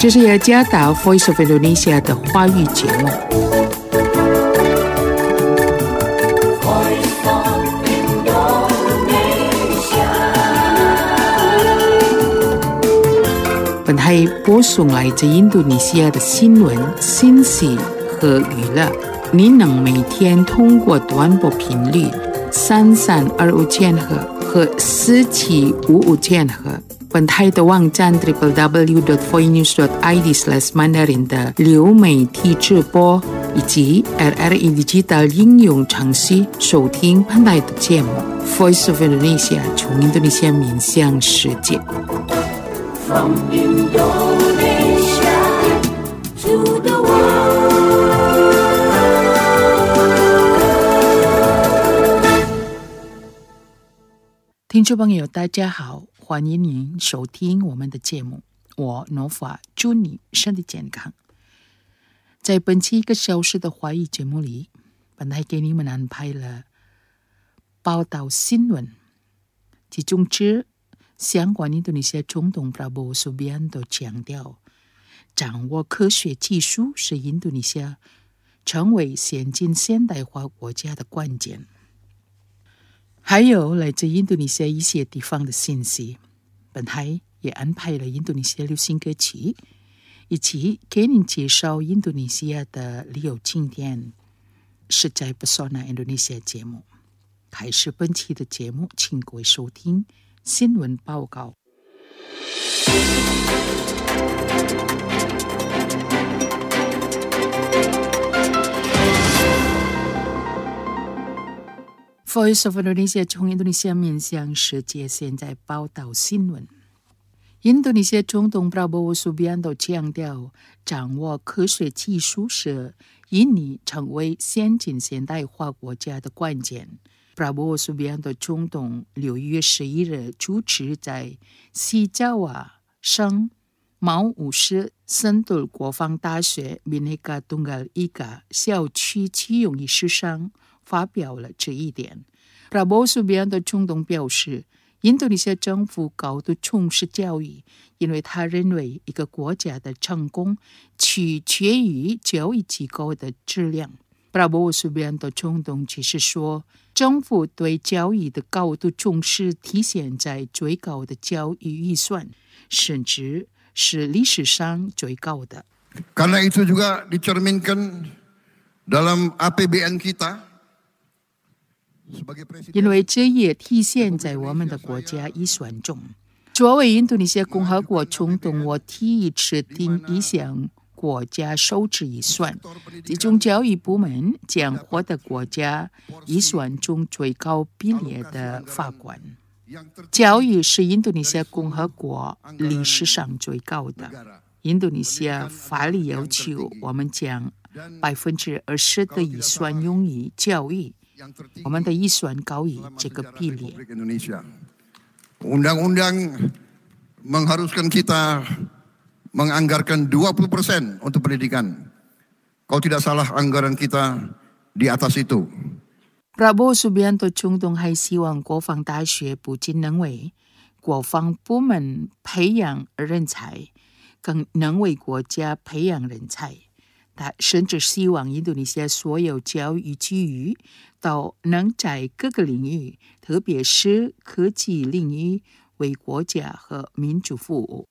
这是雅加达 Voice of Indonesia 的华语节目。本台播送来自印度尼西亚的新闻、信息和娱乐。你能每天通过短波频率3325千赫和4755千赫。本台的网站 www.voinews.id/mandarin 的流媒体直播，以及 RRI Digital 应用程序收听本台的节目。Voice of Indonesia 从印度尼西亚面向世界。From Indonesia to the world. 听众朋友，大家好，欢迎您收听我们的节目。我 Nova 祝你身体健康。在本期1个小时的华语节目里，本台给你们安排了报道新闻，其中之相关印度尼西亚总统 Prabowo Subianto 强调，掌握科学技术是印度尼西亚成为先进现代化国家的关键。还有来自印度尼西亚一些地方的信息，本台也安排了印度尼西亚流行歌曲，以及给您介绍印度尼西亚的旅游景点，是在 Pesona Indonesia 节目。开始本期的节目，请各位收听新闻报告。Voice of Indonesia 从印度尼西亚面向世界，现在报道新闻。印度尼西亚总统 Prabowo Subianto 强调，掌握科学技术是印尼成为先进现代化国家的关键。Prabowo Subianto 总统6月11日主持在西爪哇省毛乌市Sentul国防大学 Bhinneka Tunggal Ika 校区启用仪式上发表了这一点。Prabowo Subianto 总统表示，印度尼西亚政府高度重视教育，因为他认为一个国家的成功取决于教育机构的质量。Prabowo Subianto 总统只是说，政府对教育的高度重视体现在最高的教育预算，甚至是历史上最高的。 Karena itu juga dicerminkan dalam APBN kita。 因为这也体现在我们的国家预算中。作为印度尼西亚共和国总统，我提议制定一项国家收支预算，其中教育部门将获得国家预算中最高比例的法官。教育是印度尼西亚共和国历史上最高的。印度尼西亚法律要求我们将20%的预算用于教育，我们的预算高于这个比例。 Undang-undang mengharuskan kita menganggarkan 20% untuk pendidikan. Kalau tidak salah anggaran kita di atas itu. Prabowo Subianto 总统还希望国防大学不仅能为国防部门培养人才，更能为国家培养人才。他甚至希望印度尼西亚所有教育机遇都能在各个领域，特别是科技领域，为国家和民族服务。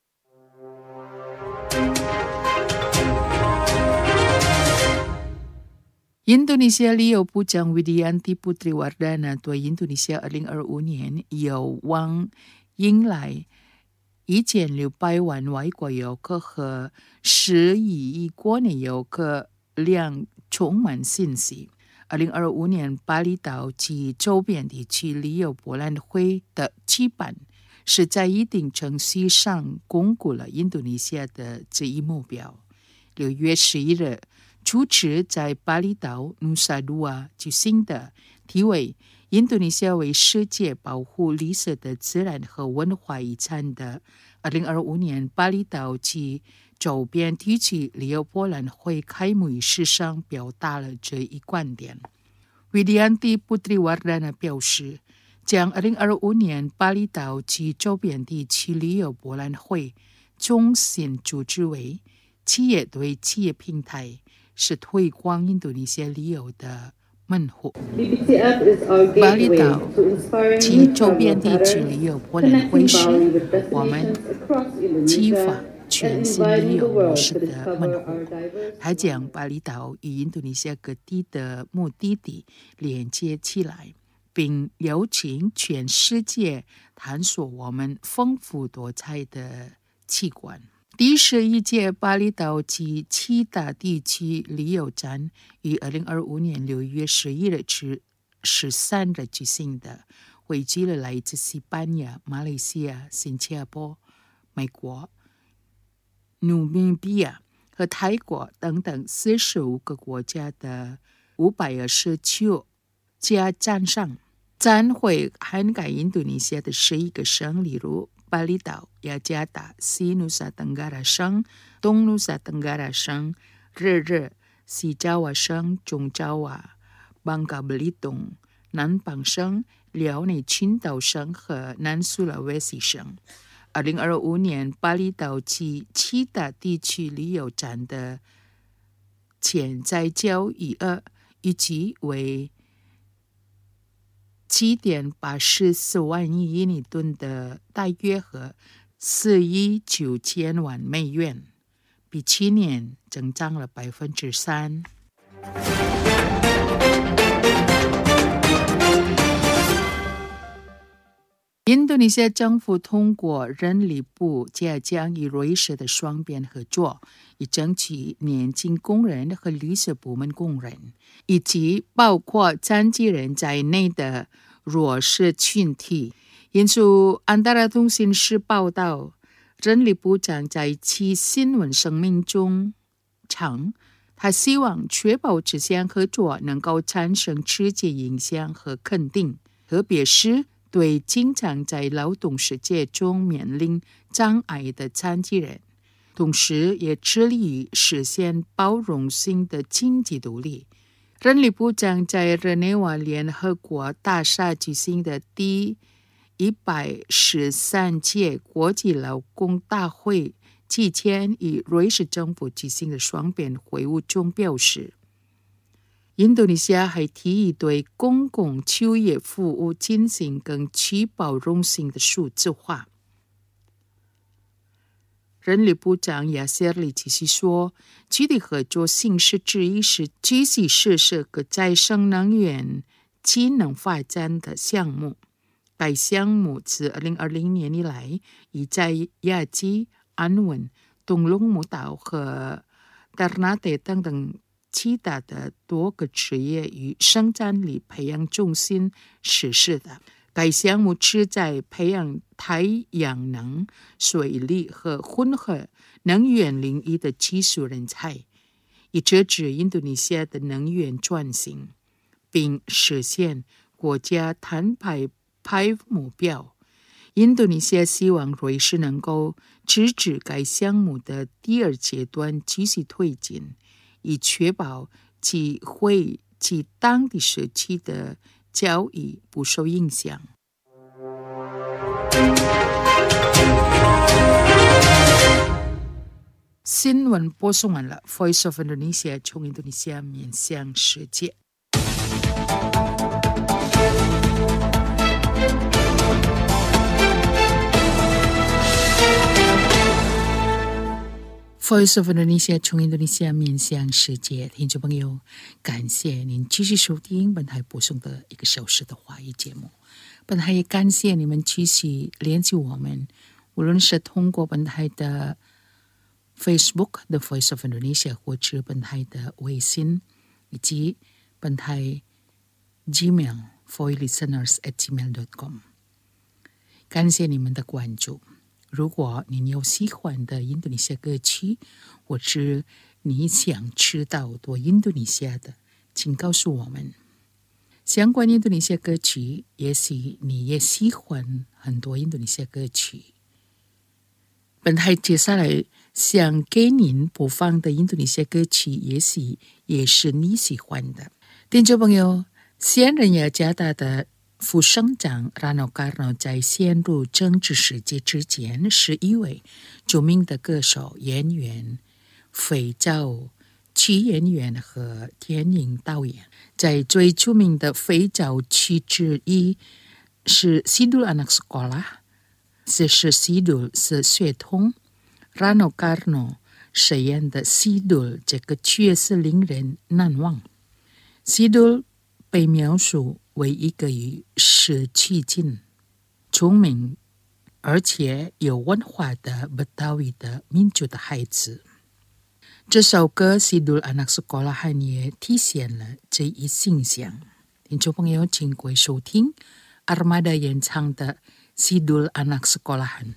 印度尼西亚旅游部长 Widianti Putriwardana 对印度尼西亚2025年有望迎来1600万外国游客和11亿国内游客量充满信心。2025年巴厘岛及周边地区旅游博览会的举办，是在一定程序上巩固了印度尼西亚的这一目标。6月11日主持在巴厘岛 Nusa Dua 举行的题为印度尼西亚为世界保护绿色的自然和文化遗产的2025年巴厘岛及周边地区旅游博览会开幕仪式上表达了这一观点。Widianti Putriwardana 表示，将2025年巴厘岛及周边地区旅游博览会中心组织为企业对企业平台，是推广印度尼西亚旅游的门户。巴厘岛及周边地区旅游博览会是我们激发全新旅游模式的门户，它将巴厘岛与印度尼西亚各地的目的地连接起来，并邀请全世界探索我们丰富多彩的奇观。第11届巴厘岛及其他地区旅游展于2025年6月11日至13日举行的，汇聚了来自西班牙、马来西亚、新加坡、美国、努米比亚和泰国等等45个国家的529家展商。展会涵盖印度尼西亚的11个省，例如巴厘岛、雅加达、西努萨登嘎拉省、东努萨登嘎拉省、日日、西爪哇省、中爪哇、邦嘎布里东、南邦省、辽宁群岛省和南苏拉威西省。2025年巴厘岛及其他地区旅游展的潜在交易额预计为7.84万亿印尼盾的大约和4亿9千万美元，比去年增长了3%。印度尼西亚政府通过人力部加强与瑞士的双边合作，以争取年轻工人和绿色部门工人，以及包括残疾人在内的弱势群体。引述安达拉通讯社报道，人力部长在其新闻声明中称，他希望确保这项合作能够产生直接影响和肯定，特别是对经常在劳动世界中面临障碍的残疾人，同时也致力于实现包容性的经济独立。人力部长在日内瓦联合国大厦举行的第113届国际劳工大会期间与瑞士政府举行的双边会晤中表示，印度尼西亚还提议对公共就业服务进行更具包容性的数字化。人力部长亚塞尔里继续说，具体合作形式之一是继续实施可再生能源技能发展的项目。该项目自2020年以来，已在雅基、安汶、东龙母岛和达纳德等等其他的多个职业与生产力培养中心实施的。该项目旨在培养太阳能、水力和混合能源领域的技术人才，以支持印度尼西亚的能源转型，并实现国家碳排目标。印度尼西亚希望瑞士能够支持该项目的第2阶段继续推进，以确保其会及当地社区的交易不受影响。新闻播送完了 Voice of Indonesia 从印度尼西亚面向世界。Voice of Indonesia 从印度尼西亚面向世界，听众朋友，感谢您继续收听本台播送的1个小时的华语节目。本台也感谢你们继续联系我们，无论是通过本台的 Facebook The Voice of Indonesia， 或者本台的微信，以及本台 Gmail voilisteners@gmail.com。 感谢你们的关注。如果您有喜欢的印度尼西亚歌曲，或者你想知道多印度尼西亚的，请告诉我们。相关印度尼西亚歌曲，也许你也喜欢很多印度尼西亚歌曲。本台接下来想给您播放的印度尼西亚歌曲，也许也是你喜欢的。听众朋友，现任雅加达的副省长拉诺卡诺在陷入政治世界之前，是一位著名的歌手、演员、肥皂剧演员和电影导演。在最著名的肥皂剧之一是《Sidul Anak Sekolah》，此时 Sidul 是血统。Rano Karno 饰演的 Sidul 这个角色令人难忘。Sidul 被描述为一个与时俱进、聪明而且有文化的Betawi的民族的孩子。这首歌《Sidul Anak Sekolahan》也体现了这一形象。听众朋友，请各位收听 Armada 演唱的《Sidul Anak Sekolahan》。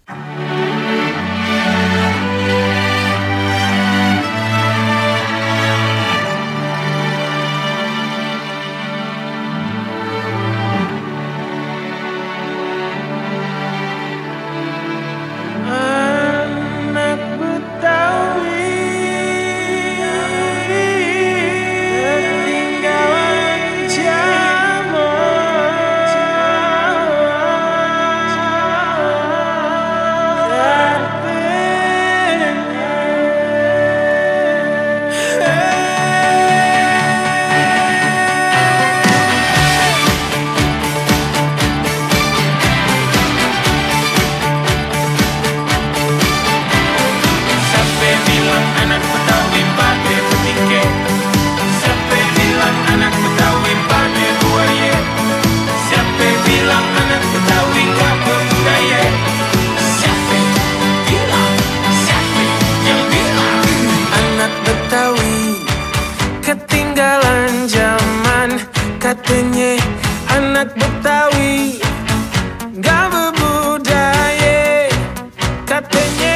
Katanya anak Betawi gak berbudaya. Katanya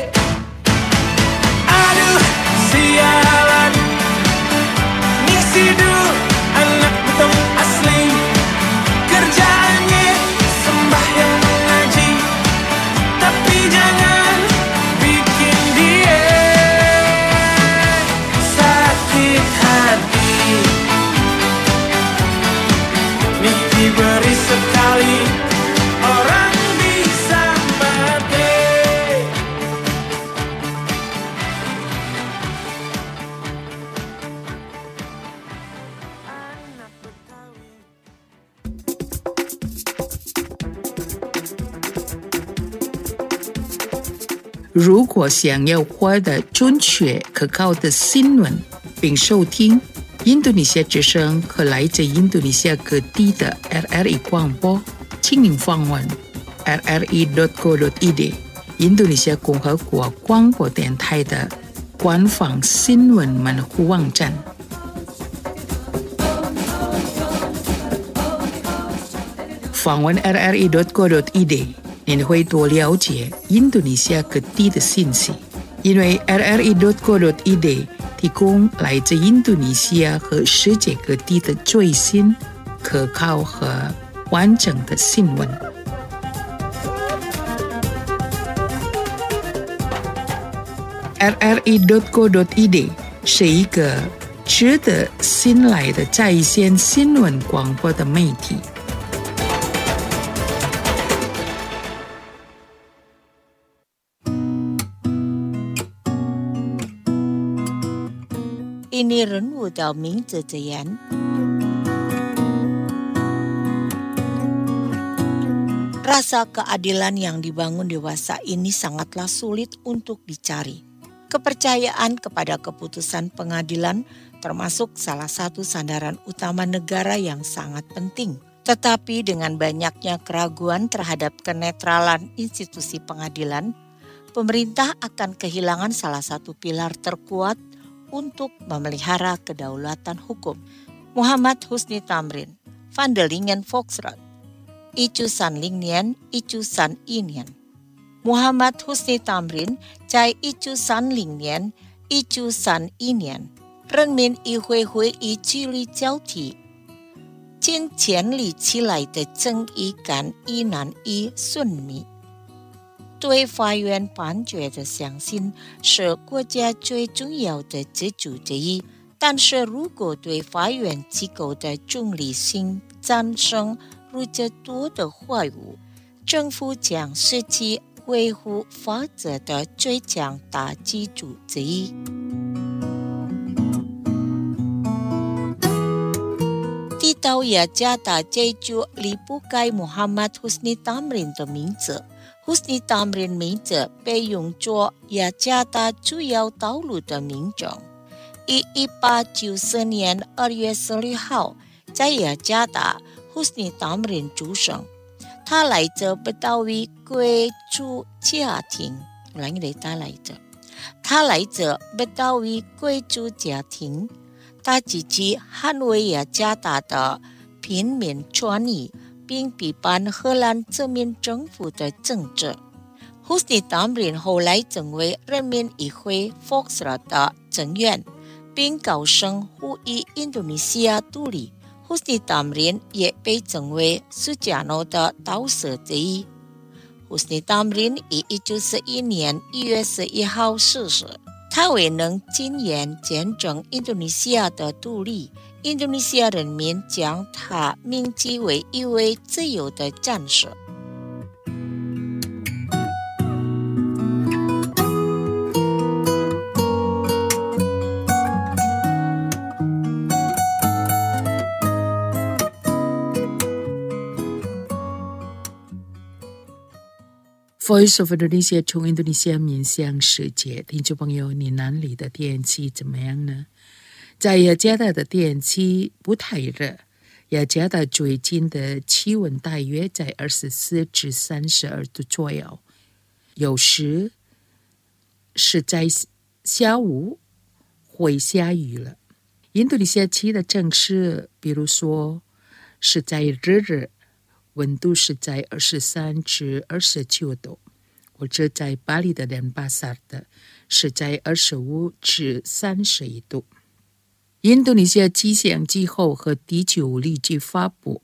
aduh sialan, ni Sidul anak Betawi asli. Kerjaannya sembahyang mengaji, tapi jangan bikin dia sakit hati. Diberi sekali orang bisa mati. Anak Betawi. 如果想要获得准确可靠的新闻，并收听印度尼西亚之声和来自印度尼西亚各地的 RRI 广播，请您访问 rri.co.id 印度尼西亚共和国广播电台的官方新闻门户网站。访问 rri.co.id 您会多了解印度尼西亚各地的信息，因为 rri.co.id提供来自印度尼西亚和世界各地的最新、可靠和完整的新闻。rri.co.id 是一个值得信赖的在线新闻广播的媒体。 Ini 人物的名字字眼。Rasa keadilan yang dibangun dewasa ini sangatlah sulit untuk dicari. Kepercayaan kepada keputusan pengadilan termasuk salah satu sandaran utama negara yang sangat penting. Tetapi dengan banyaknya keraguan terhadap kenetralan institusi pengadilan, pemerintah akan kehilangan salah satu pilar terkuat untuk memelihara kedaulatan hukum. Muhammad Husni Tamrin, Van de Lingen Volksraad, Ichu San Lingnian, Ichu San Inian. Muhammad Husni Tamrin, Chai Ichu San Lingnian, Ichu San Inian. Renmin I Hui Hui I Chi Li Jiao Ti. 经前理起来的正义感依然依顺密。对法院判决的相信是国家最重要的支柱之一，但是如果对法院机构的中立性产生入着多的话语，政府将失去维护法则的最强大基础之一。提到雅加达这就离不开 Muhammad Husni Tamrin 的名字。Husni Tamrin 名字被用作雅加达主要道路的名称。于1894年2月16号，在雅加达 Husni Tamrin 出生。他来自不达维贵族家庭。他来自不达维贵族家庭。他支持捍卫雅加达的平民权益，并批判荷兰殖民政府的政治。Husni Tamrin 后来成为人民议会 Volksraad 的成员，并高声呼吁印度尼西亚独立。Husni Tamrin 也被称为苏加诺的导师之一。Husni Tamrin 于1941年1月11号逝世。他未能亲眼见证印度尼西亚的独立，印度尼西亚人民将他铭记为一位自由的战士。 Voice of Indonesia 从印度尼西亚面向世界，听众朋友，你那里的天气怎么样呢？在雅加达的天气不太热，雅加达最近的气温大约在24至32度左右，有时是在下午会下雨了。印度尼西亚其他城市，比如说是在日温度是在23至29度，或者在巴黎的连巴萨的是在25至31度。印度尼西亚气象机构和地球历记发布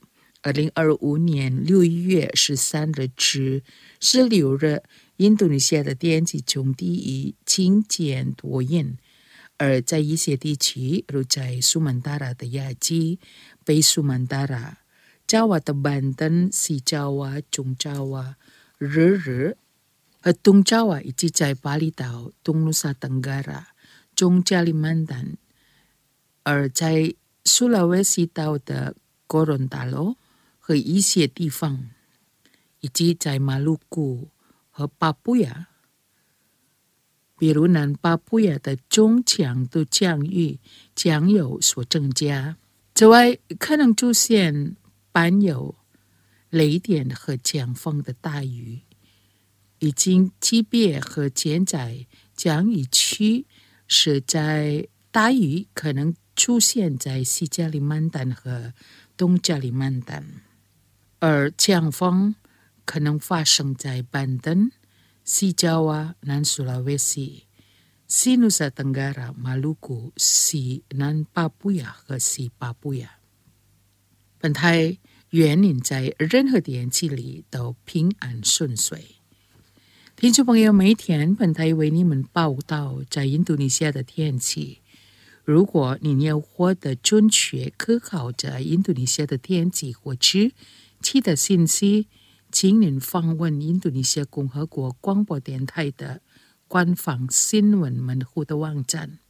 2025年6月13日至16日，印度尼西亚的天气中低于晴间多云，而在一些地区，如在苏门答腊的雅基、北苏门答腊、Jawa的Banten、西Jawa、中Jawa、日和东Jawa，以及在巴厘岛、东努萨登嘎拉、中加里曼丹，而在苏拉威西岛的哥伦达洛和一些地方，以及在马鲁古和巴布亚，比如南巴布亚的中强度降雨将有所增加。此外，可能出现伴有雷电和强风的大雨，已经级别和现在降雨区是在大雨可能出现在西加里曼丹和东加里曼丹，而强风可能发生在班登、西Jawa、南苏拉威西、西努萨登嘎拉、马鲁古、西南巴布亚和西巴布亚。本台愿您在任何天气里都平安顺遂。听众朋友，每天本台为你们报道在印度尼西亚的天气。如果你要获得准确可靠在印度尼西亚的天气或者其他信息，请您访问印度尼西亚共和国广播电台的官方新闻门户的网站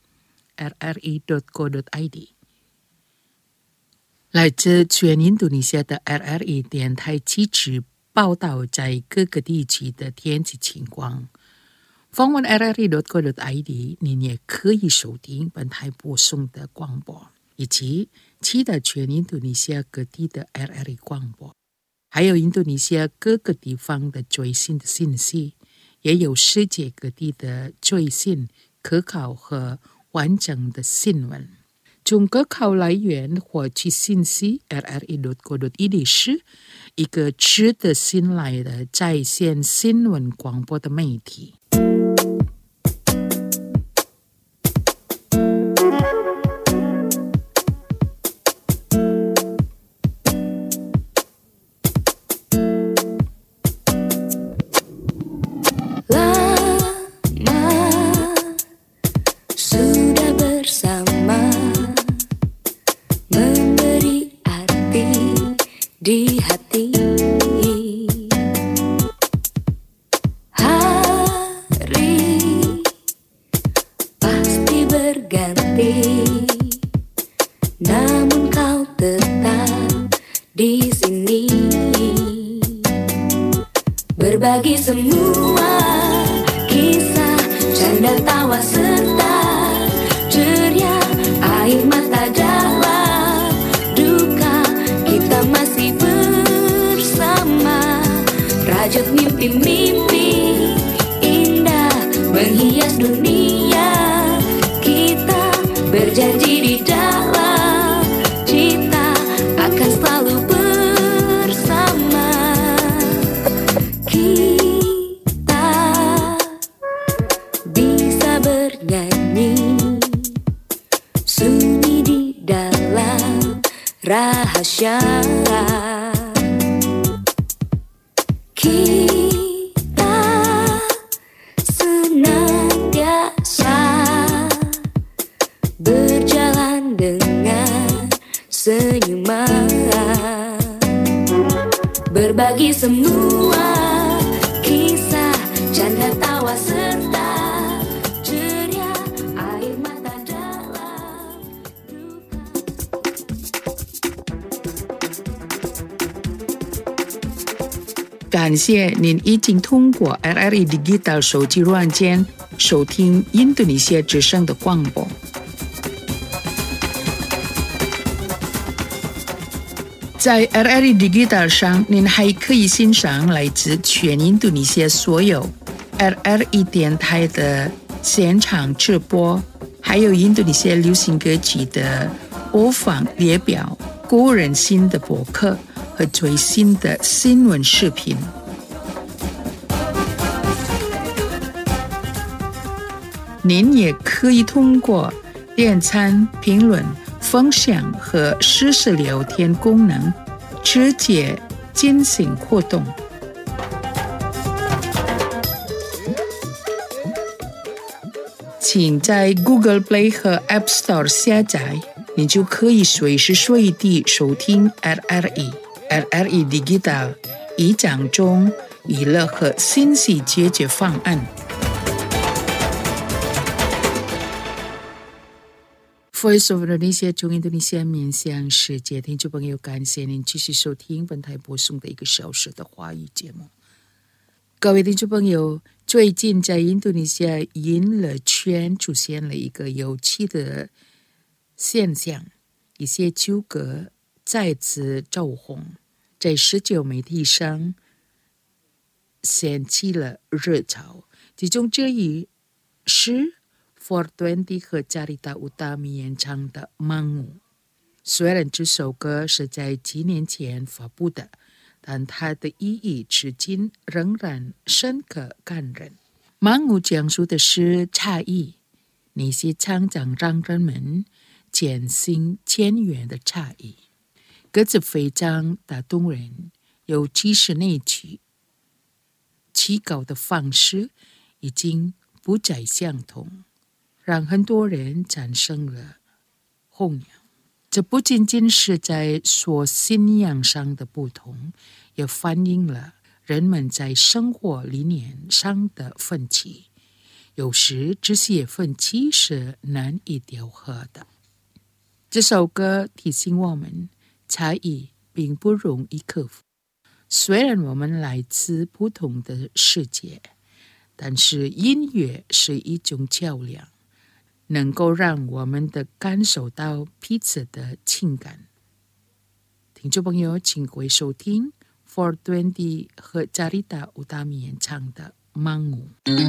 rri.co.id。来自全印度尼西亚的 RRI 电台记者报道在各个地区的天气情况。访问 rri.co.id， 您也可以收听本台播送的广播，以及其他全印度尼西亚各地的 RRI 广播，还有印度尼西亚各个地方的最新的信息，也有世界各地的最新、可靠和完整的新闻。从可靠来源获取信息 rri.co.id 是一个值得信赖的在线新闻广播的媒体。 Di hati berganti, namun kau tetap di sini, berbagi semua kisah, canda tawa serta ceria, air mata dalam duka, kita masih bersama, rajut mimpi-mimpi indah menghias dunia, kita berjanji di dalam cinta akan selalu bersama. Kita bisa bernyanyi sunyi di dalam rahasia, kita senantiasa berjalan dengan senyuman, berbagi semua kisah, canda tawa serta ceria, air mata dalam duka. 感谢您已经通过 RRI Digital 手机软件收听印度尼西亚之声的广播。在 RRI Digital 上，您还可以欣赏来自全印度尼西亚所有 RRI 电台的现场直播，还有印度尼西亚流行歌曲的播放列表、个人新的博客和最新的新闻视频。您也可以通过点赞、评论、分享和实时聊天功能直接进行互动。请在 Google Play 和 App Store 下载，你就可以随时随地收听 RRI Digital 以讲中娱乐和信息解决方案。Voice of Indonesia 从印度尼西亚面向世界，听众朋友，感谢您继续收听本台播送的1个小时的华语节目。各位听众朋友，最近在印度尼西亚娱乐圈出现了一个有趣的现象，一些纠葛再次走红，在社交媒体上掀起了热潮。其中之一是420和Carita Utami演唱的《Mangu》。虽然这首歌是在几年前发布的，但它的意义至今仍然深刻感人。《Mangu》讲述的是差异，那些常常让人们渐行渐远的差异。歌词非常打动人，尤其是那句起稿的方式已经不再相同，让很多人产生了混淆。这不仅仅是在说信仰上的不同，也反映了人们在生活理念上的分歧。有时这些分歧是难以调和的。这首歌提醒我们，差异并不容易克服。虽然我们来自不同的世界，但是音乐是一种桥梁，能够让我们感受到彼此的情感。听众朋友，请各位收听420和Carita Utami演唱的《Mangu》。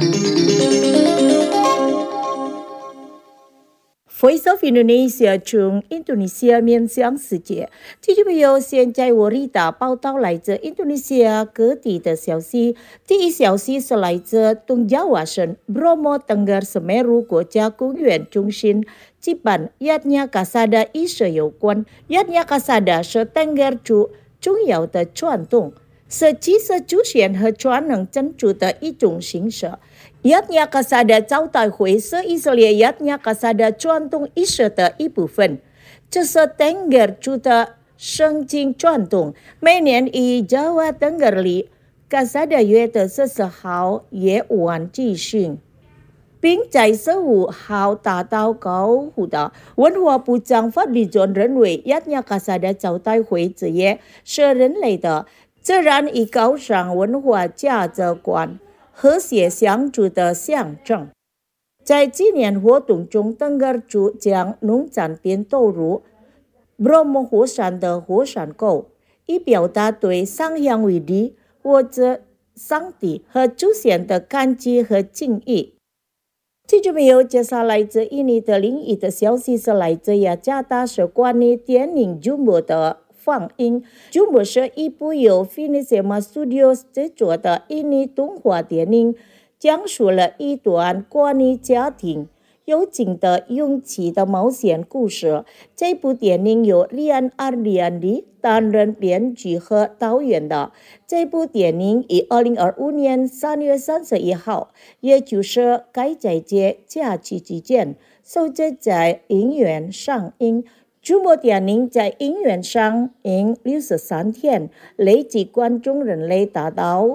Voice of Indonesia 从印度尼西亚面向世界，听众朋友，现在我丽达报道来自印度尼西亚各地的消息。第一消息是来自东爪哇省 Bromo Tengger Semeru 国家公园中心举办 Yatnya Kasada 仪式有关。Yatnya Kasada 是 Tengger 族重要的传统，是祭祀祖先和传承珍珠的一种形式。Yatnya Kasada 招待会是以色列 Yatnya Kasada 传统仪式的一部分，这是 Tengger 族的圣经传统，每年以 Jawa Tengger 里 Kasada 月的14号夜晚举行。 并在15号达到高呼的。文化部长发力准认为，亚亚卡萨的招待会之夜是人类的自然与高尚文化价值观和谐相处的象征。在纪念活动中，登格尔族将农产品投入Bromo火山的火山口，以表达对上향伟力或者上帝和祖先的感激和敬意。听众朋友，接下来这印尼的另一的消息是来自雅加达是关于电影《Jumbo》的放映。Jumbo 是一部由 Finisema Studios 制作的印尼动画电影，讲述了一段关于家庭、友情的勇气的冒险故事。这部电影由Rian Ardiandi担任编剧和导演的。这部电影于2025年3月31号，也就是该在节假期期间，首次在影院上映。Jumbo 电影在影院上映63天，累计观众人类达到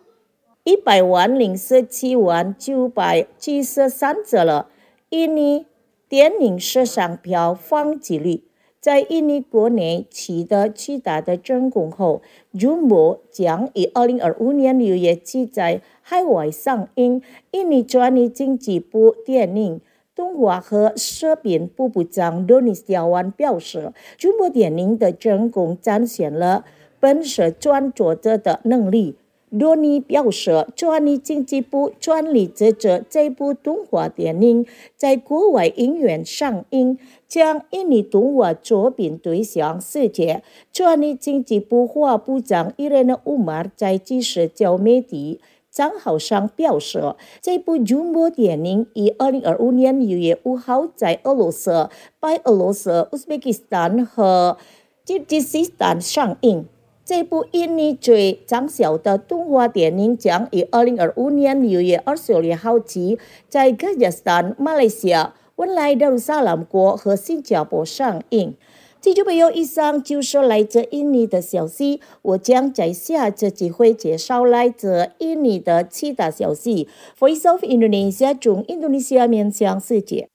100,047,973次了。印尼电影史上票房纪录。在印尼国内取得巨大的成功后， Jumbo 将于2025年6月起在海外上映。印尼专利经济部电影、动画和视频部部长 Doni Setiawan 表示， Jumbo 电影的成功展现了本是创作者的能力。Doni 表示，专利经济部专利制作这部动画电影，在国外影院上映，将印尼动画作品推向世界。专利经济部副部长 Irena Umar 在其社交媒体账号上表示，这部 Jumbo 电影于2025年6月5号在俄罗斯、白俄罗斯、乌兹别克斯坦和吉尔吉斯斯坦上映。这部印尼最畅销的动画电影将于2025年6月26号起在吉尔吉斯坦、马来西亚、文莱达鲁萨拉姆国和新加坡上映。听众朋友，以上就是来自印尼的消息，我将在下次机会介绍来自印尼的其他消息。Voice of Indonesia 中印度尼西亚面向世界。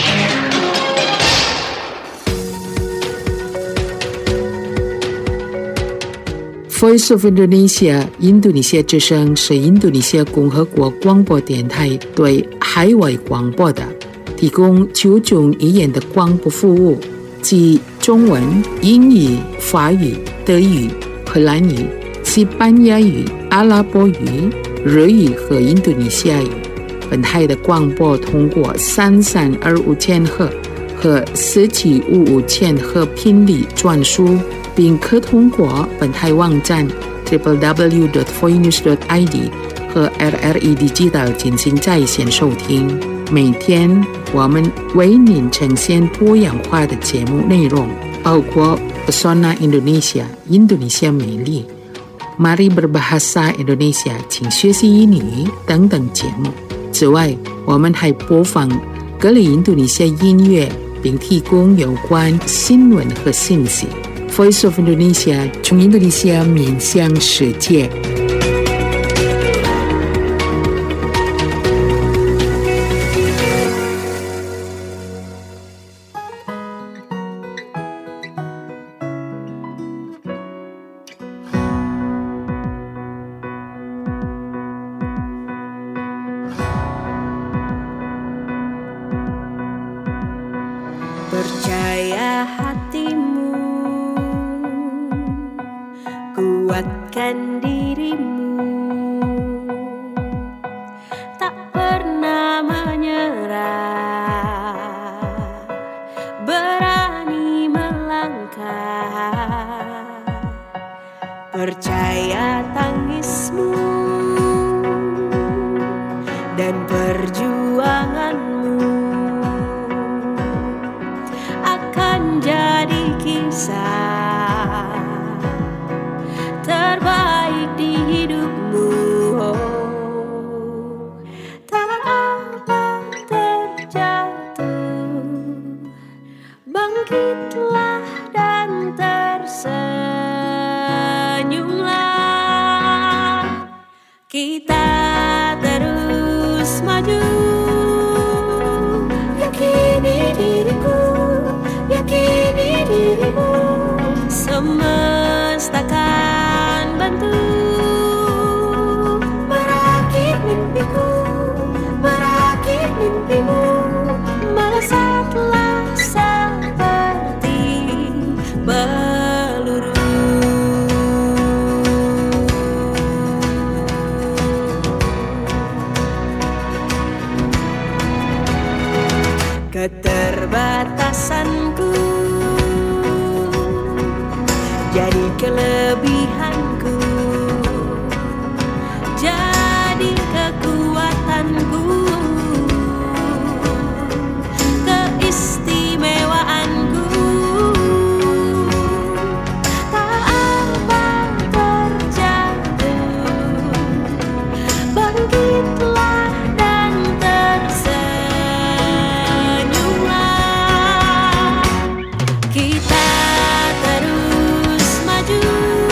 Voice of Indonesia 印度尼西亚之声是印度尼西亚共和国广播电台对海外广播的提供9种语言的广播服务，即中文、英语、法语、德语、荷兰语、西班牙语、阿拉伯语、日语和印度尼西亚语。本台的广播通过3325千赫和4755千赫频率转输，并可通过本台网站 www.voinews.id 和 RRI Digital 进行在线收听。每天我们为您呈现多样化的节目内容，包括 Pesona Indonesia 印度尼西亚美丽、Mari Berbahasa Indonesia 请学习英语等等节目。此外，我们还播放各类印度尼西亚音乐，并提供有关新闻和信息。Voice of Indonesia 从印度尼西亚面向世界。 Percaya hatimu, kuatkan dirimu, tak pernah menyerah, berani melangkah. Percaya tangismu dan perjuanganmu akan jadi kisah terbaik di hidupmu. Tak apa terjatuh, bangkitlah dan tersenyumlah. Kita terus maju. bantu merakit mimpiku, merakit mimpimu, melesatlah seperti peluru. Keterbatasanku jadi kelebihanku, jadi kekuatanku, keistimewaanku. Tak apa terjatuh, bangkitlah dan tersenyumlah. Kita terus maju,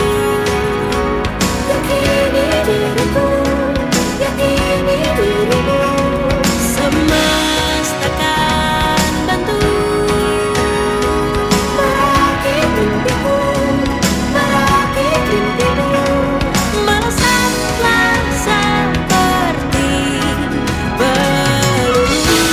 yakini diriku, yakini dirimu, semesta kan bantu merakit mimpiku, merakit mimpimu, melesatlah seperti peluru.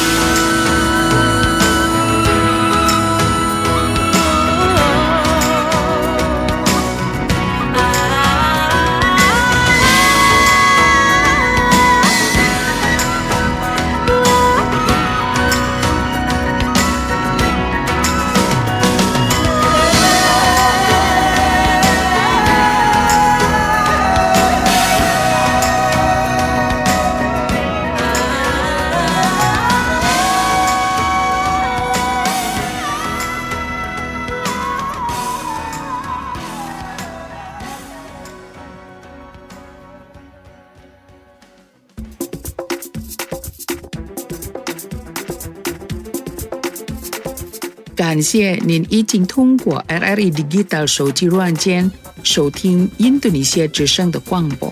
感谢您已经通过 RRI Digital 手机软件收听印度尼西亚之声的广播。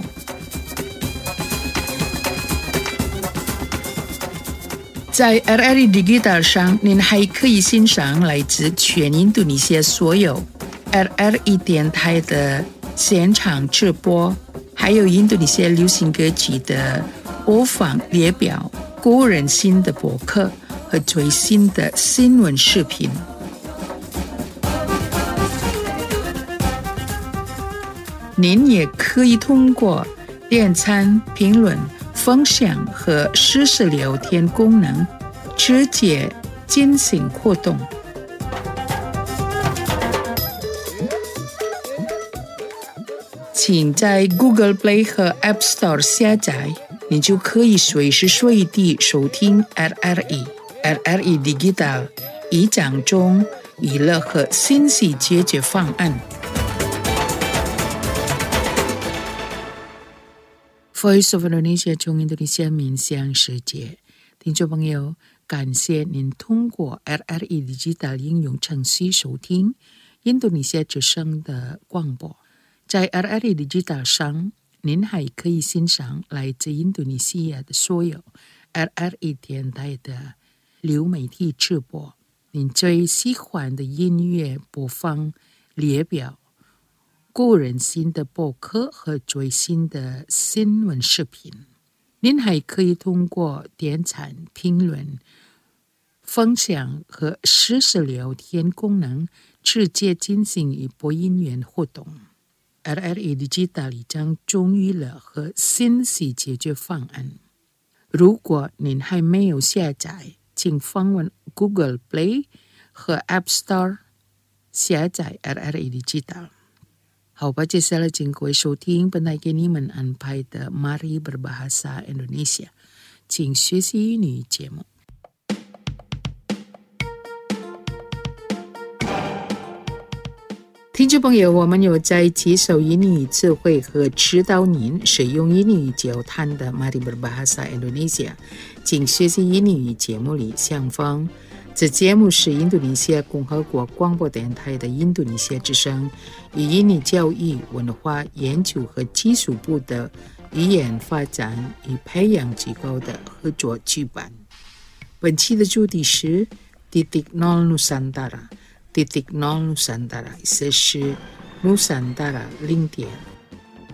在 RRI Digital 上，您还可以欣赏来自全印度尼西亚所有 RRI 电台的现场直播，还有印度尼西亚流行歌曲的播放列表、个人新的博客和最新的新闻视频。您也可以通过点赞、评论、分享和实时聊天功能直接进行互动。请在 Google Play 和 App Store 下载，你就可以随时随地收听 RRI Digital 以讲中娱乐和信息解决方案。Voice of Indonesia 从印度尼西亚面向世界，听众朋友，感谢您通过 RRI Digital 应用程序收听印度尼西亚之声的广播。在 RRI Digital 上，您还可以欣赏来自印度尼西亚的所有 RRI 电台的流媒体直播，您最喜欢的音乐播放列表、个人新的博客和最新的新闻视频。您还可以通过点赞、评论、分享和实时聊天功能直接进行一波音乐活动。RRI Digital 将中娱乐和信息解决方案。如果您还没有下载，请访问 Google Play 和 App Store 下载 RRI Digital。好吧，接下来请各位收听本台给你们安排的 Mari Berbahasa Indonesia， 请学习英语节目。听众朋友，我们有在接受英语智慧和指导您使用英语交谈的 Mari Berbahasa Indonesia， 请学习英语节目里相逢。此节目是印度尼西亚共和国广播电台的印度尼西亚之声与印尼教育、文化研究和技术部的语言发展与培养机构的合作举办。本期的主题是 Titik Nol Nusantara。Titik Nol Nusantara 意思是 Nusantara 零点。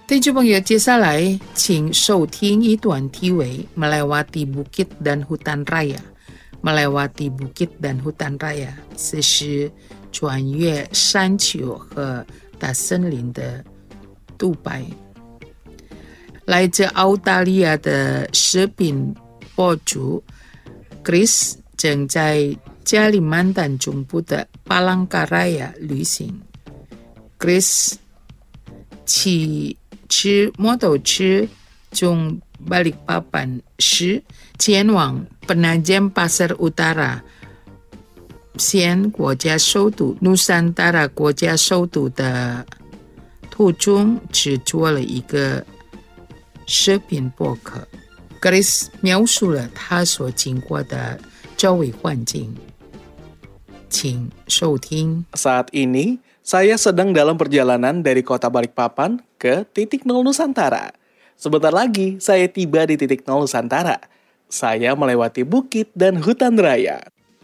听众朋友，接下来请收听一段题为 Melewati Bukit dan Hutan Raya。Melewati Bukit dan Hutan Raya 这是穿越山丘和大森林的独白。来自澳大利亚的视频博主 Chris 正在加里曼丹中部的巴朗卡Raya旅行。Chris 骑摩托车从Balikpapan市前往Penajam Pasar Utara 现国家首都 Nusantara 国家首都的途中制作了一个视频播客。Chris 描述了他所经过的周围环境，请收听。 Saat ini, saya sedang dalam perjalanan dari kota Balikpapan ke titik nol Nusantara. Sebentar lagi, saya tiba di titik nol Nusantara. Saya melewati bukit dan hutan raya.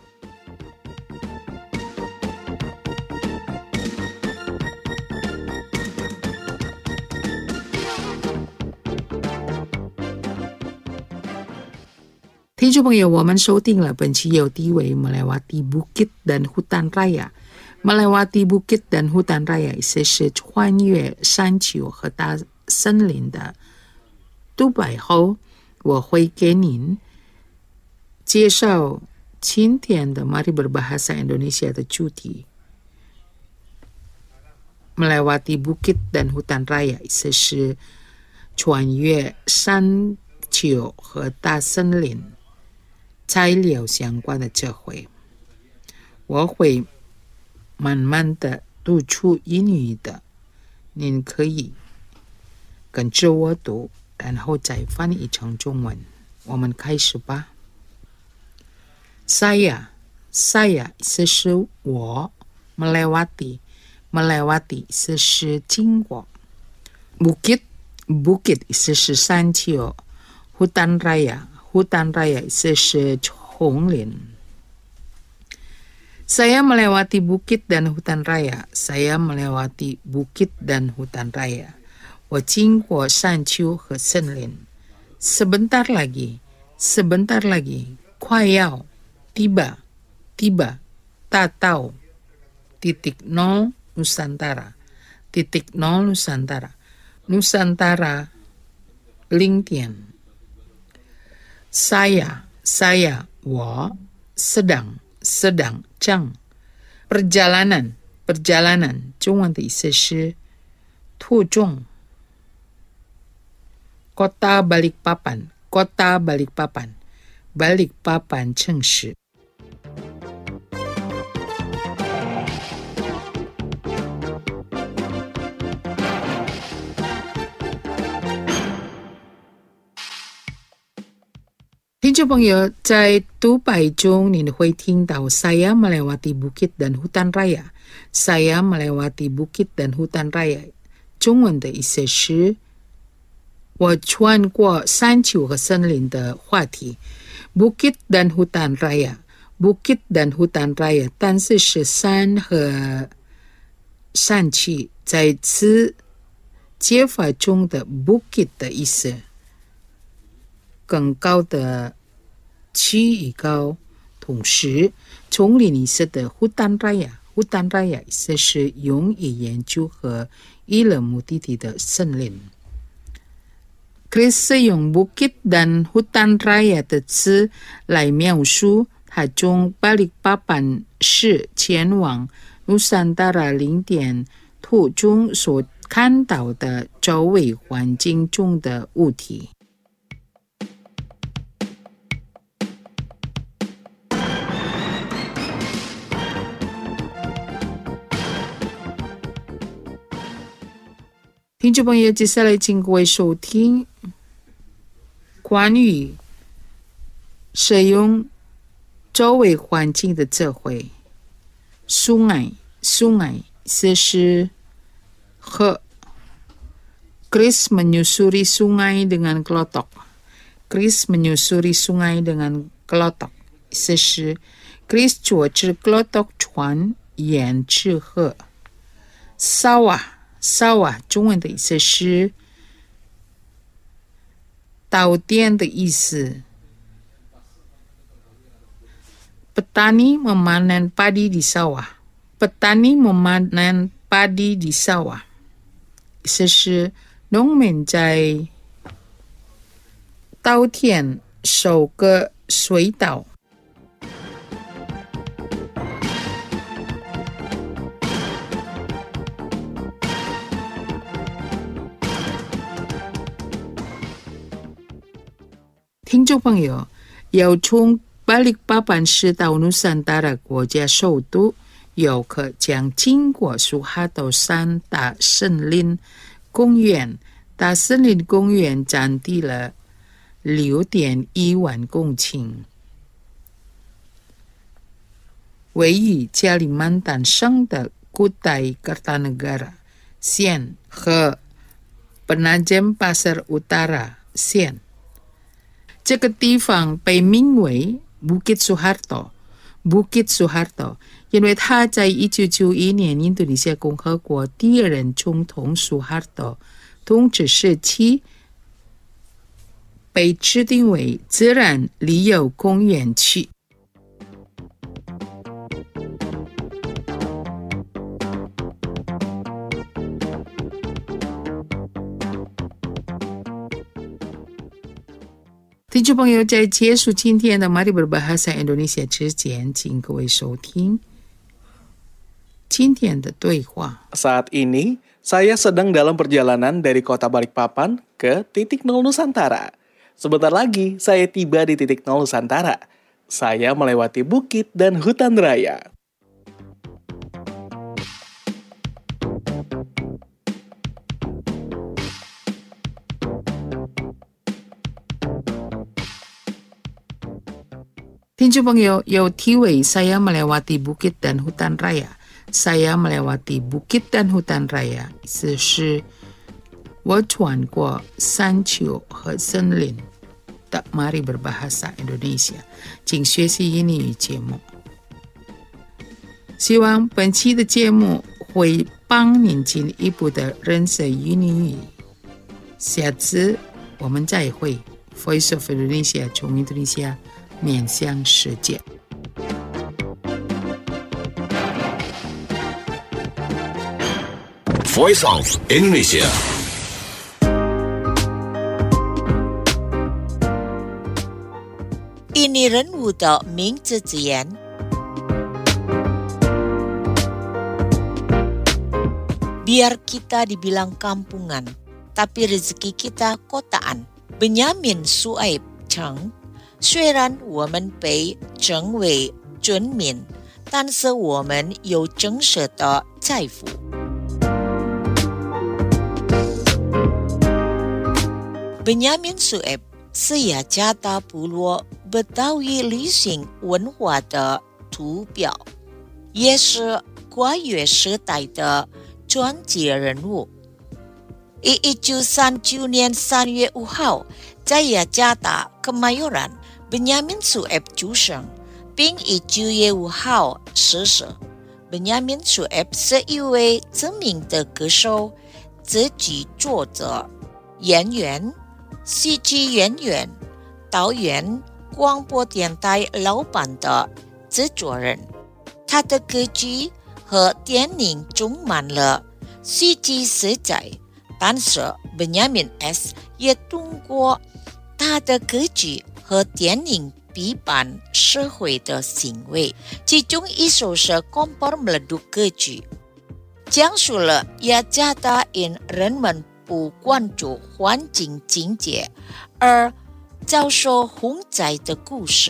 "听众朋友，我们收听了本期有题为 Melewati Bukit dan Hutan Raya。Melewati Bukit dan Hutan Raya 意思是穿越山丘和大森林的独白后，我会给您介绍今天的 Mari Berbahasa Indonesia 的主题。Melewati Bukit dan Hutan Raya 意思是穿越山丘和大森林材料相关的词汇。我会慢慢的读出英语的，您可以跟着我读，然后再翻译成中文。我们开始吧。Saya 意思是我 melewati 意思是经过。Bukit 意思是山丘。Hutan raya 意思是丛林。Saya melewati bukit dan hutan raya. Saya melewati bukit dan hutan raya. 我经过山丘和森林。Sebentar lagi 快要 tiba 达到 titik nol Nusantara 零点。Saya 我 sedang 正 perjalanan 中文的意思是途中。Kota Balikpapan 城市。听众朋友，在独白中你会听到 Saya melewati bukit dan hutan raya. Saya melewati bukit dan hutan raya. 中文的意思是我穿过山丘和森林的话题。Bukit dan hutan raya 但是是山和山区，在此接法中的 bukit 的意思更高的区域高，同时丛林意思的 hutan raya 意思是用于研究和娱乐目的地的森林。Chris 用 bukit dan hutan raya 的词来描述他从Balikpapan 市前往 Nusantara 零点途中所看到的周围环境中的物体。听众朋友，接下来请各位收听关于使用周围环境的词汇。sungai 是河。Chris menyusuri sungai dengan kelotok.意思是 Chris 坐着kelotok船沿着河。sawah 中文的意思是到店的意思。Petani memanen padi di sawah. Petani memanen padi di sawah. 意思是农民在稻田收割水稻。听众朋友，要从Balikpapan市到 Nusantara 国家首都，游客将经过苏哈斗山大森林公园。大森林公园占地了6.1万公顷，位于加里曼丹省的Kutai Kartanegara 县和 Penajam Pasar Utara 县。这个地方被名为 Bukit Suharto。Bukit Suharto， 因为他在1991年印度尼西亚共和国第二任总统苏哈多统治时期被指定为自然旅游公园区。听众朋友，在结束今天的 Mari Berbahasa Indonesia 之前，请各位收听今天的对话。 Saat ini, saya sedang dalam perjalanan dari kota Balikpapan ke titik nol Nusantara. Sebentar lagi, saya tiba di titik nol Nusantara. Saya melewati bukit dan hutan raya. Tinju Bangyo, yo tiwei saya melewati bukit dan hutan raya. Saya melewati bukit dan hutan raya, 意思是我穿过山丘和森林的 Mari Berbahasa Indonesia， 请学习英语节目。希望本期的节目会帮您进一步的认识印尼语。下次我们再会 ，Voice of Indonesia 从印度尼西亚面向世界。 Voice of Indonesia。 印尼人物的名字字眼。Biar kita dibilang kampungan, tapi rezeki kita kotaan. Benyamin Suaib Cheng， 虽然我们被称为村民，但是我们有真实的财富。Benyamin Suaib是雅加达部落Betawi旅行文化的图表，也是跨越时代的传奇人物。1939年3月5号，在雅加达 Kemayoran， Benyamin Suaib 出生，并于9月5号逝世。Benyamin Suaib 是一位知名的歌手、词曲作者、演员、戏剧演员、导演、广播电台老板的制作人。他的歌曲和电影充满了戏剧色彩，但是 Benyamin S 也通过他的歌曲和电影批判社会的行为，其中一首是 Kompor Meleduk 歌曲，讲述了雅加达因人们不关注环境清洁而遭受洪灾的故事。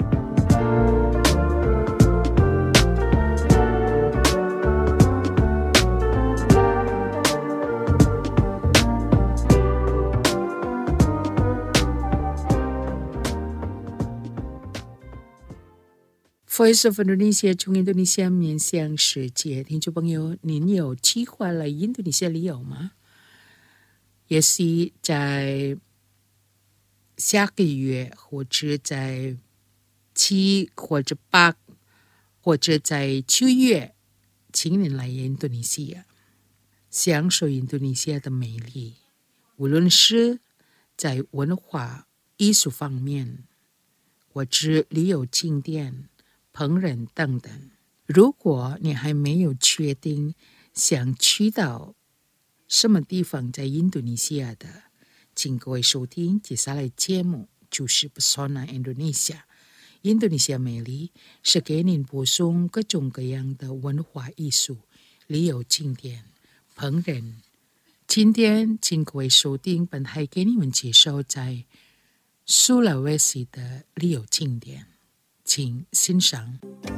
Voice of Indonesia 从印度尼西亚面向世界，听众朋友，您有计划来印度尼西亚旅游吗？也是在下个月，或者在7或者8，或者在9月，请您来印度尼西亚，享受印度尼西亚的美丽。无论是在文化艺术方面，我知里有静电、烹饪等等。如果你还没有确定想去到什么地方在印度尼西亚的，请各位收听接下来节目，就是 Pesona Indonesia。印度尼西亚美丽是给您播送各种各样的文化艺术、旅游景点、烹饪。今天请各位收听本台给你们介绍在苏拉威西的旅游景点，请欣赏。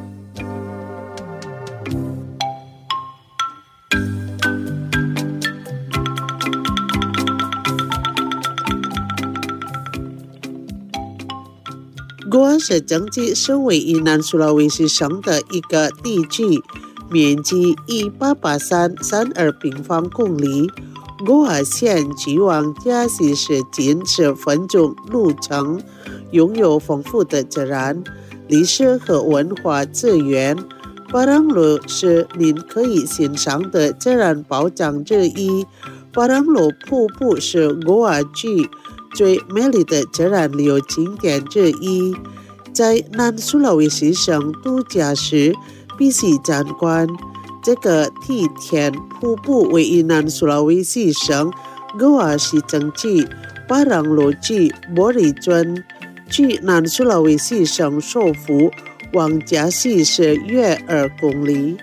Goa 是整体身为以南苏拉威西省的一个地区，面积18832平方公里。Goa 县去往加西市近10分钟路程，拥有丰富的自然、历史和文化资源。巴朗罗是您可以欣赏的自然宝藏之一。巴朗罗瀑布是 Goa 区最美丽的自然旅游景点之一，在南苏拉威西省度假时必须参观。这个梯田瀑布位于南苏拉威西省戈瓦市政区巴朗罗区莫里村，距南苏拉威西省首府旺加西是约2公里。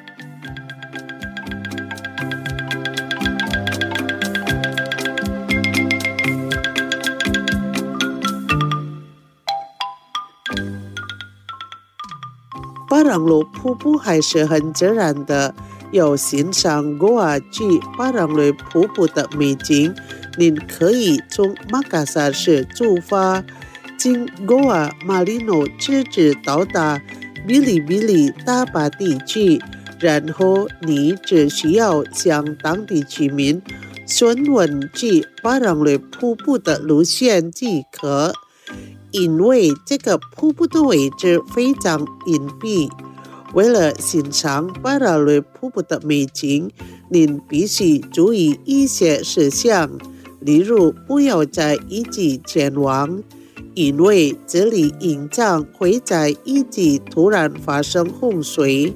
巴朗罗瀑布还是很自然的，要欣赏戈瓦区巴朗罗瀑布的美景，您可以从马卡萨市出发，经戈瓦马里诺直至到达哔哩哔哩大巴地区，然后你只需要向当地居民询问去巴朗罗瀑布的路线即可。因为这个瀑布的位置非常隐蔽，为了欣赏巴朗罗瀑布的美景，您必须注意一些事项，例如不要在雨季前往，因为这里经常会在雨季突然发生洪水。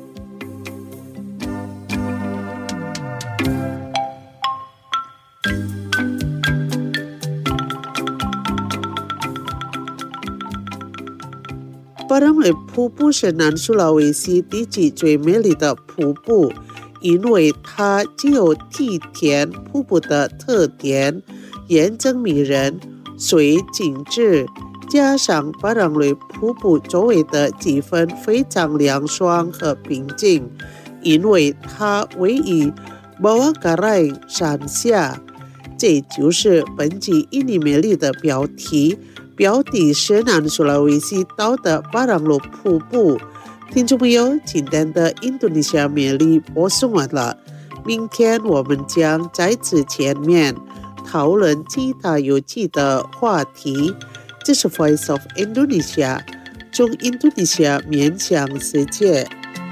巴朗罗瀑布是南苏拉威西地区最美丽的瀑布，因为它具有梯田瀑布的特点，眼睛迷人，水静止，加上巴朗罗瀑布周围的气氛非常凉爽和平静，因为它位于巴瓦嘎莱山下。这就是本集印尼美丽的标题。标题是南苏拉威西岛的巴朗罗瀑布。听众朋友，今天的印度尼西亚美丽播送完了，明天我们将再次见面，讨论其他有趣的话题。这是 Voice of Indonesia， 从印度尼西亚面向世界。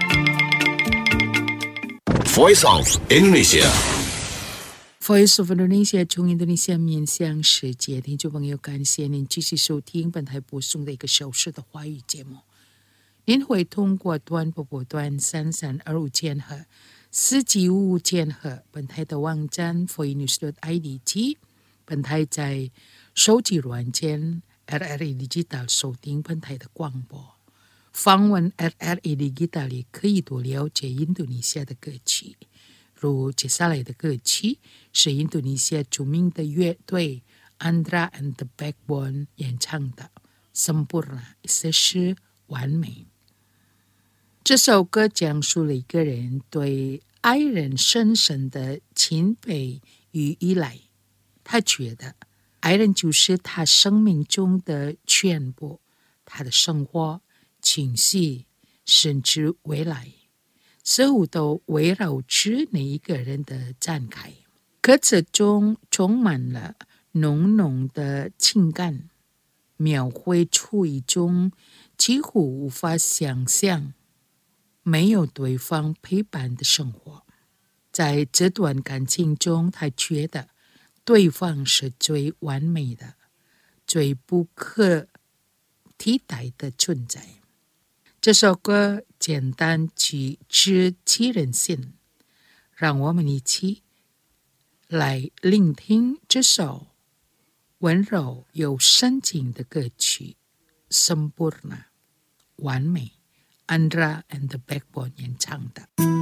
Voice of Indonesia。Voice of Indonesia 从印度尼西亚面向世界，听众朋友，感谢您继续收听本台播送的1个小时的华语节目。您会通过短波段3325千赫、495千赫，本台的网站 voinews.id 及本台在手机软件 RRI Digital 收听本台的广播。访问 RRI Digital 也可以多了解印度尼西亚的歌曲。如接下来的歌曲是印度尼西亚著名的乐队 Andra and the Backbone 演唱的 Sempurna， 意思是完美。这首歌讲述了一个人对爱人深深的钦佩与依赖，他觉得爱人就是他生命中的全部，他的生活、情绪，甚至未来，所有都围绕着那一个人的展开。歌词中充满了浓浓的情感，描绘出一种几乎无法想象没有对方陪伴的生活。在这段感情中，他觉得对方是最完美的、最不可替代的存在。这首歌简单具直击人心，让我们一起来聆听这首温柔又深情的歌曲《Sempurna》完美。Andra and the Backbone 演唱的。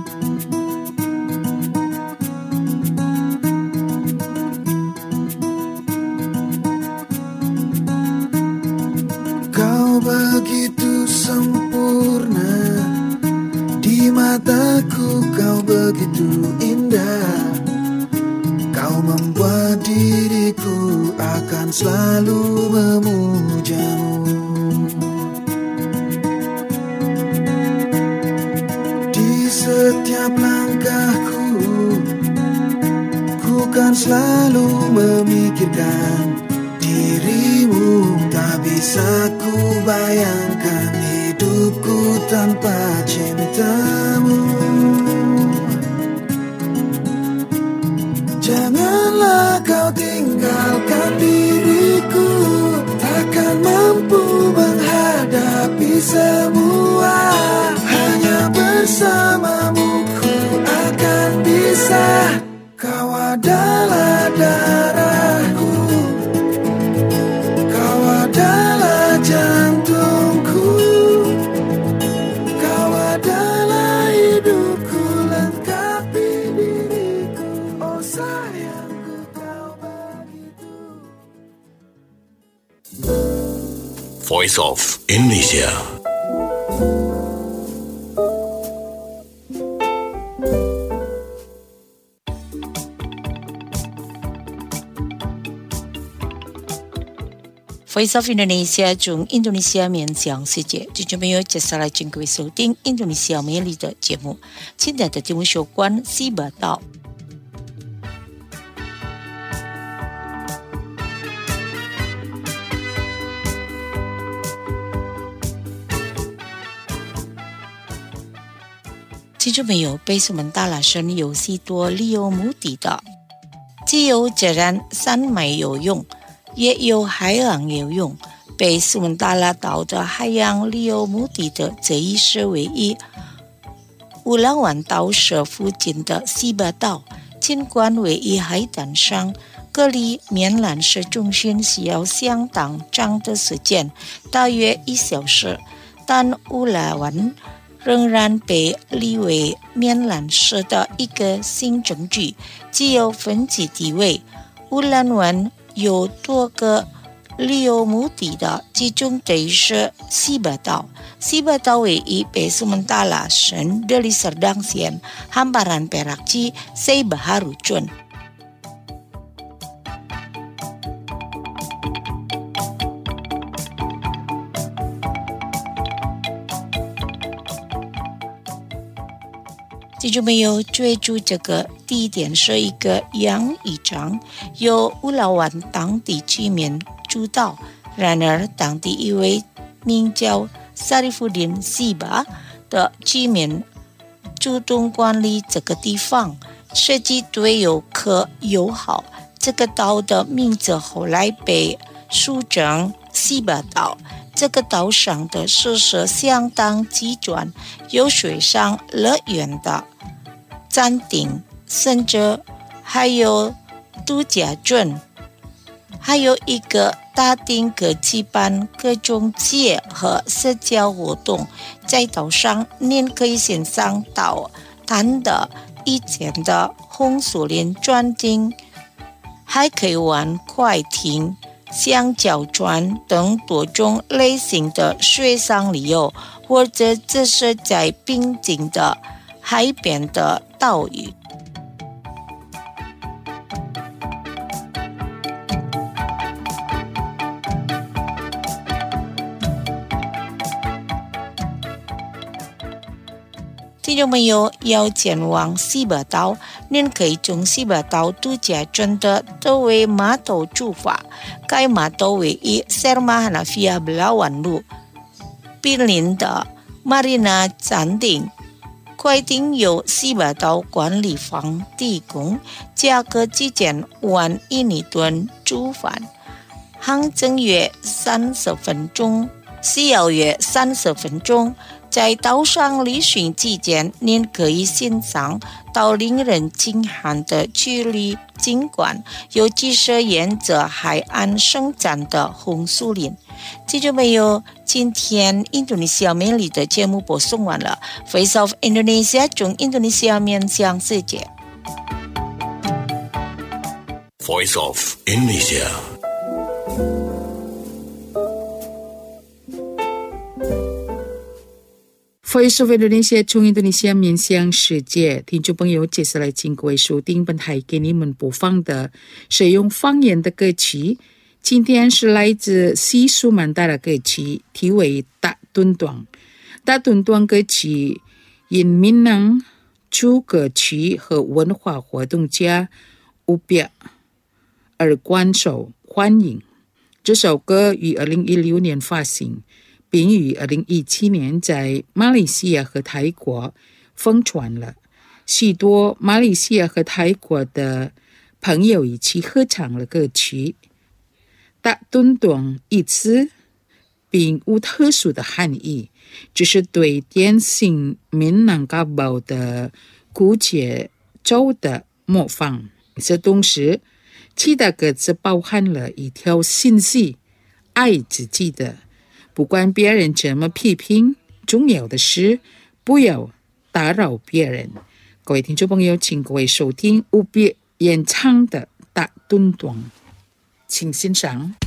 Kau begitu sempurna, di mataku kau begitu indah. Kau membuat diriku akan selalu memujamu. Setiap langkahku, ku kan selalu memikirkan dirimu. Tak bisa ku bayangkan hidupku tanpa cintamu. Janganlah kau tinggalkan diriku, takkan mampu menghadapi semua. Hanya bersamamu ku akan bisa. Kau adalah darahku, kau adalah jantungku, kau adalah hidupku, lengkapi diriku. Oh sayangku, kau begitu. Voice of Indonesia. Voice of Indonesia 从印度尼西亚面向世界，听众朋友，接下来请各位收听印度尼西亚美丽的节目。现在的节目有关西巴岛。听众朋友，北苏门答腊省有许多旅游目的地，既有自然山脉游泳，也有海洋游泳。北苏门答腊岛的海洋旅游目的地这一是位于乌兰湾岛舍附近的西巴岛，尽管位于海滩上，隔离棉兰市中心需要相当长的时间，大约1小时，但乌兰湾仍然被列为棉兰市的一个行政区，具有分级地位。乌兰湾有多个旅游目的地，其中这是西巴岛。西巴岛位于北苏门答腊省Deli Serdang县Hamparan Perak Ci Seibaharu Chun。听众朋友，追逐这个地点是一个养鱼场，由乌兰湾当地居民主导。然而，当地一位名叫Sarifuddin Siba的居民主动管理这个地方，设计对游客友好。这个岛的名字后来被书成西巴岛。这个岛上的设施相当齐全，有水上乐园的暂停，甚至还有度假村，还有一个大厅可举办各种节和社交活动。在岛上，您可以欣赏到谈的以前的红树林专景，还可以玩快艇、香蕉船等多种类型的水上旅游，或者只是在平静的海边的岛屿。听众朋友，要前往西巴岛，您可以从西巴岛度假村的多维码头出发。该码头位于 Serma Hanafiah Belawan路，毗邻的 Marina 站顶。 规定由西北道管理方提供价格之间按1年吨煮饭，行程约30分钟，需要约30分钟。在岛上旅行期间，您可以欣赏到令人惊叹的距离景观，尤其是沿着海岸生长的红树林。听众朋友，今天印度尼西亚美丽的节目播送完了。Voice of Indonesia 从印度尼西亚面向世界。 Voice of Indonesia. Voice of Indonesia 从印度尼西亚面向世界，听众朋友，接下来请各位收听本台给你们播放的是用方言的歌曲。今天是来自西苏曼达的歌曲，题为《大墩段》。大墩段歌曲因闽南族歌曲和文化活动家乌别而广受欢迎。这首歌于2016年发行，并于2017年在马来西亚和泰国疯传了。许多马来西亚和泰国的朋友一起合唱了歌曲。大墩段一词并无特殊的含义，只是对典型闽南歌谣的古节奏的模仿。这同时，其他歌词包含了一条信息：爱自己的，不管别人怎么批评，重要的是不要打扰别人。各位听众朋友，请各位收听乌别演唱的《大墩段》，请欣赏。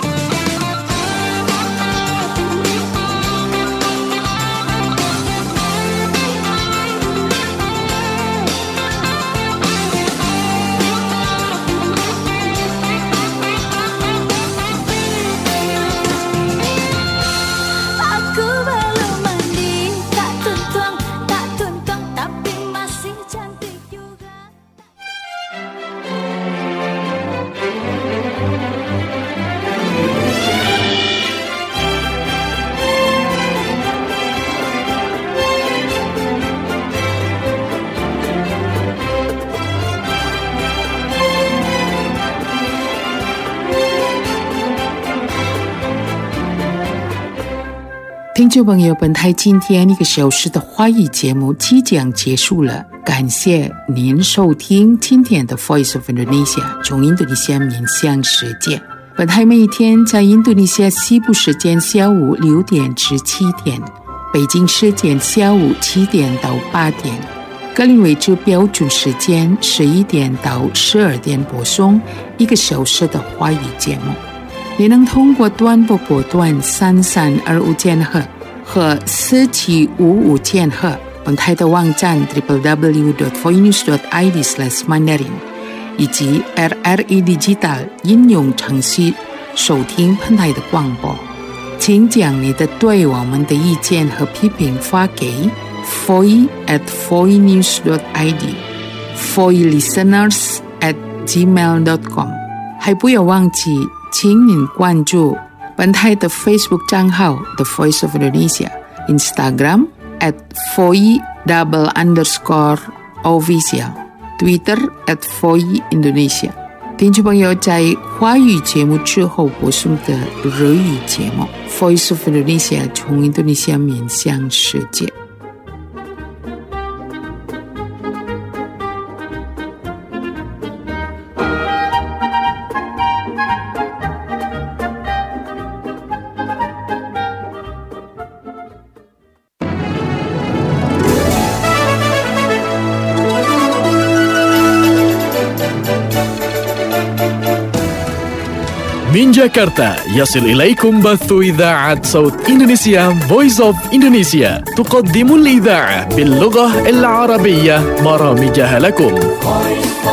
听众朋友，本台今天1个小时的华语节目即将结束了，感谢您收听今天的 Voice of Indonesia 从印度尼西亚面向世界。本台每一天在印度尼西亚西部时间下午6点至7点，北京时间下午7点到8点，格林威治标准时间11点到12点播送1个小时的华语节目。你能通过短波波段3325千赫和4755千赫，本台的网站 www.voinews.id/mandarin 以及 RRI Digital 应用程序收听本台的广播。请将你的对我们的意见和批评发给 foi@voinews.id foilisteners@gmail.com。 还不要忘记请您关注本台的 Facebook 账号 The Voice of Indonesia， Instagram @foi_official， Twitter @foiindonesia。 听众朋友，在华语节目之后播送的日语节目 Voice of Indonesia 从印度尼西亚面向世界。 من جاكرتا يصل إليكم بث إذاعة صوت إندونيسيا Voice of Indonesia، تقدم الإذاعة باللغة العربية برامجها لكم.